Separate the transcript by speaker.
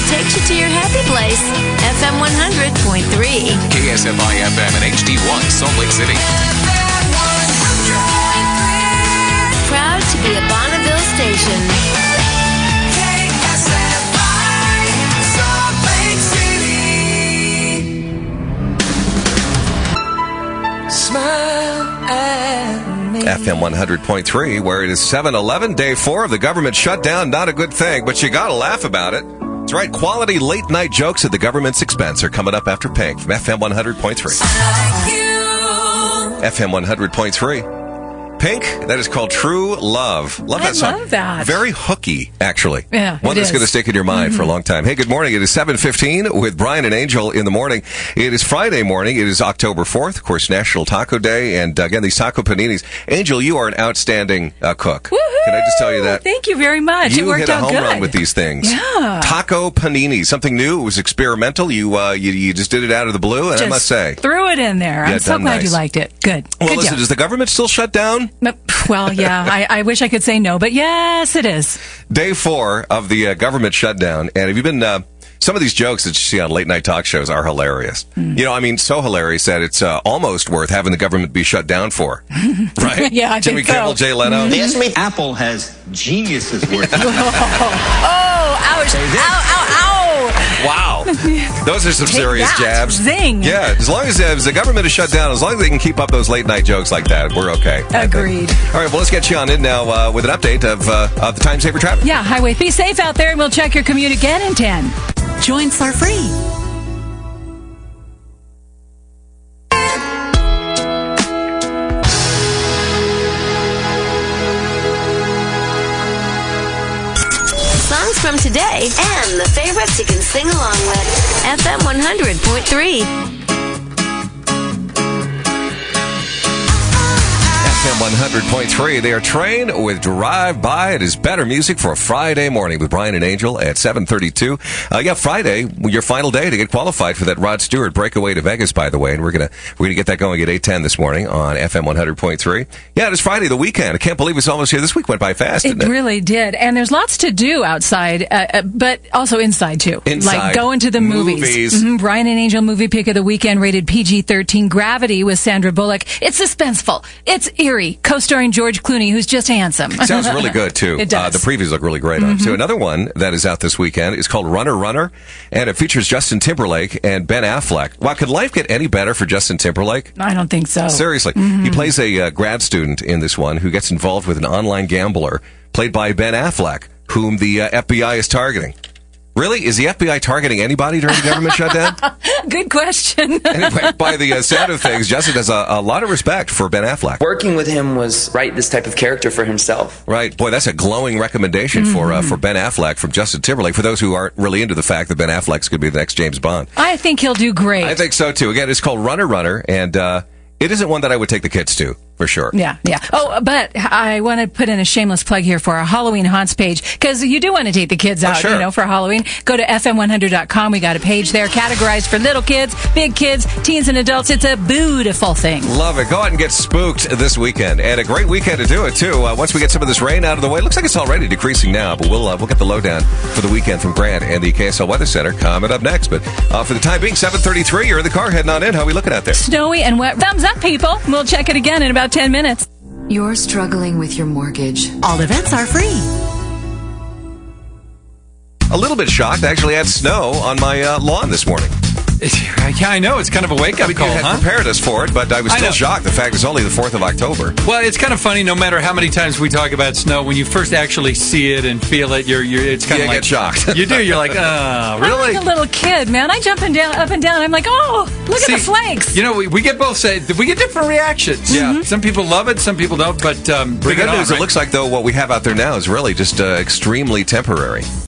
Speaker 1: takes you to your happy place. FM 100.3.
Speaker 2: KSFI FM and HD1 Salt Lake City.
Speaker 1: Proud to be a Bonneville station.
Speaker 3: FM 100.3, where it is 7-11, day 4 of the government shutdown. Not a good thing, but you gotta laugh about it. That's right, quality late-night jokes at the government's expense are coming up after Pink from FM 100.3. FM 100.3. Pink, that is called True Love. Love that song.
Speaker 4: I love that.
Speaker 3: Very hooky, actually.
Speaker 4: Yeah,
Speaker 3: one that's going to stick in your mind for a long time. Hey, good morning. It is 7:15 with Brian and Angel in the morning. It is Friday morning. It is October 4th, of course, National Taco Day. And again, these taco paninis. Angel, you are an outstanding cook.
Speaker 4: Woohoo!
Speaker 3: Can I just tell you that?
Speaker 4: Thank you very much.
Speaker 3: You
Speaker 4: it worked
Speaker 3: hit a
Speaker 4: out
Speaker 3: home
Speaker 4: good.
Speaker 3: run with these things.
Speaker 4: Yeah.
Speaker 3: Taco panini, something new. It was experimental. You just did it out of the blue, and
Speaker 4: Just
Speaker 3: I must say,
Speaker 4: threw it in there.
Speaker 3: Yeah,
Speaker 4: I'm so
Speaker 3: done
Speaker 4: glad
Speaker 3: nice.
Speaker 4: you liked it. Good.
Speaker 3: Well,
Speaker 4: Good
Speaker 3: listen,
Speaker 4: job.
Speaker 3: is the government still shut down?
Speaker 4: Well, yeah. I wish I could say no, but yes, it is.
Speaker 3: Day 4 of the government shutdown, and have you been? Some of these jokes that you see on late night talk shows are hilarious. You know, I mean, so hilarious that it's almost worth having the government be shut down for, right?
Speaker 4: Yeah, I
Speaker 3: Jimmy
Speaker 4: think so.
Speaker 3: Kimmel, Jay Leno.
Speaker 5: They estimate Apple has geniuses working.
Speaker 4: Oh, ouch. Ow, ow,
Speaker 3: Wow, those are some
Speaker 4: Take
Speaker 3: serious
Speaker 4: that.
Speaker 3: jabs.
Speaker 4: Zing.
Speaker 3: Yeah, as long as the government is shut down, as long as they can keep up those late night jokes like that, we're okay.
Speaker 4: ow. Agreed.
Speaker 3: All right, well, let's get you on in now with an update of the time saver traffic.
Speaker 4: Yeah, highway. Be safe out there, and we'll check your commute again in 10.
Speaker 6: Joints are free.
Speaker 1: Songs from today and the favorites you can sing along with. FM 100.3.
Speaker 3: FM 100.3. They are trained with Drive By. It is better music for a Friday morning with Brian and Angel at 7:32. Yeah, Friday, your final day to get qualified for that Rod Stewart breakaway to Vegas, by the way. And we're gonna get that going at 8:10 this morning on FM 100.3. Yeah, it is Friday, the weekend. I can't believe it's almost here. This week went by fast, didn't it?
Speaker 4: Really did. And there's lots to do outside, but also inside, too.
Speaker 3: Inside.
Speaker 4: Like going to the movies. Brian and Angel movie pick of the weekend, rated PG-13. Gravity with Sandra Bullock. It's suspenseful. It's eerie. Co-starring George Clooney, who's just handsome.
Speaker 3: Sounds really good, too.
Speaker 4: It does.
Speaker 3: The previews look really great on it, too. Another one that is out this weekend is called Runner, Runner, and it features Justin Timberlake and Ben Affleck. Wow, could life get any better for Justin Timberlake?
Speaker 4: I don't think so.
Speaker 3: Seriously. He plays a grad student in this one who gets involved with an online gambler played by Ben Affleck, whom the FBI is targeting. Really? Is the FBI targeting anybody during the government shutdown?
Speaker 4: Good question.
Speaker 3: Anyway, by the sound of things, Justin has a lot of respect for Ben Affleck.
Speaker 7: Working with him was write this type of character for himself.
Speaker 3: Right. Boy, that's a glowing recommendation for Ben Affleck from Justin Timberlake, for those who aren't really into the fact that Ben Affleck's going to be the next James Bond.
Speaker 4: I think he'll do great.
Speaker 3: I think so, too. Again, it's called Runner, Runner, and it isn't one that I would take the kids to, for sure.
Speaker 4: Yeah. Oh, but I want to put in a shameless plug here for our Halloween Haunts page, because you do want to take the kids out,
Speaker 3: sure.
Speaker 4: for Halloween. Go to FM100.com. We got a page there categorized for little kids, big kids, teens, and adults. It's a beautiful thing.
Speaker 3: Love it. Go out and get spooked this weekend. And a great weekend to do it, too. Once we get some of this rain out of the way, it looks like it's already decreasing now, but we'll get the lowdown for the weekend from Grant and the KSL Weather Center coming up next. But for the time being, 7:33, you're in the car heading on in. How are we looking out there?
Speaker 4: Snowy and wet. Thumbs up, people. We'll check it again in about 10 minutes.
Speaker 6: You're struggling with your mortgage. All events are free.
Speaker 3: A little bit shocked. I actually had snow on my lawn this morning.
Speaker 8: Yeah, I know. It's kind of a wake-up call,
Speaker 3: You had prepared us for it, but I was still shocked. The fact it's only the 4th of October.
Speaker 8: Well, it's kind of funny. No matter how many times we talk about snow, when you first actually see it and feel it, it's kind of like
Speaker 3: get shocked.
Speaker 8: You do. You're like, really?
Speaker 4: I'm like a little kid, man. I jump up and down. I'm like, oh, look at the flakes.
Speaker 8: You know, we get both we get different reactions. Yeah. Some people love it, some people don't. But
Speaker 3: The good news, it looks like though what we have out there now is really just extremely temporary.